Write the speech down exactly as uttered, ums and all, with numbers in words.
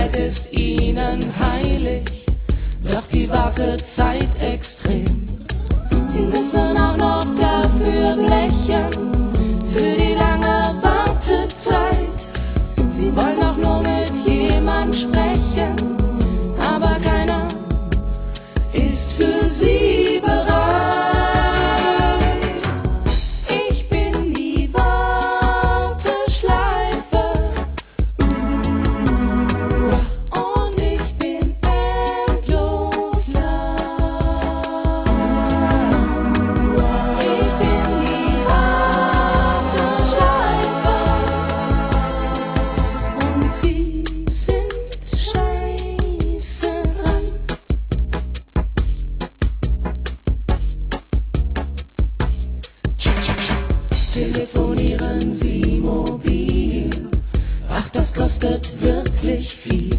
Zeit ist ihnen heilig, doch die Wartezeit extrem. Sie müssen auch noch dafür blechen, für die lange Wartezeit. Sie wollen auch nur mit jemand sprechen, aber keiner ist für sie bereit. Ich bin die Warteschleife und ich bin endlos lang. Ich bin die Warteschleife und sie sind scheiße dran. Telefonieren Sie mobil, ach, das kostet wirklich viel.